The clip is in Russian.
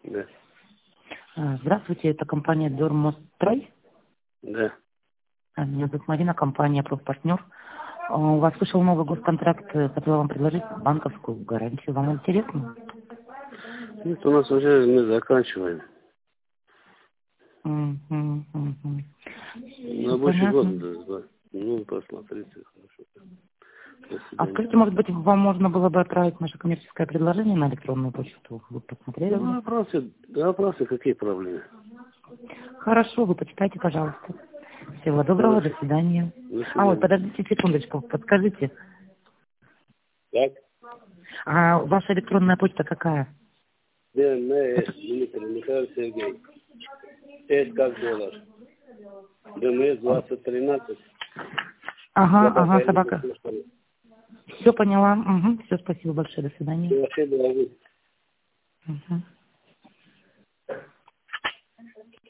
Да. Здравствуйте, это компания Дормострой. Да. Меня зовут Марина, компания «Профпартнер». У вас вышел новый госконтракт, хотела вам предложить банковскую гарантию. Вам интересно? Нет, у нас уже мы заканчиваем. На больше года, Понятно. да. Ну, посмотрите, хорошо. До А свидания. скажите, может быть, вам можно было бы отправить наше коммерческое предложение на электронную почту? Вы посмотрели Ну, бы? вопросы, какие проблемы? Хорошо, вы почитайте, пожалуйста. Всего доброго, до Хорошо. свидания. До Ой, свидания. подождите секундочку, подскажите. Так? А ваша электронная почта какая? ДМС, Дмитрий Михаил Сергей. Это как доллар. ДМС 2013. Ага, собака. Все поняла. Все, спасибо большое, до свидания. Вообще, дорогой. Мгм.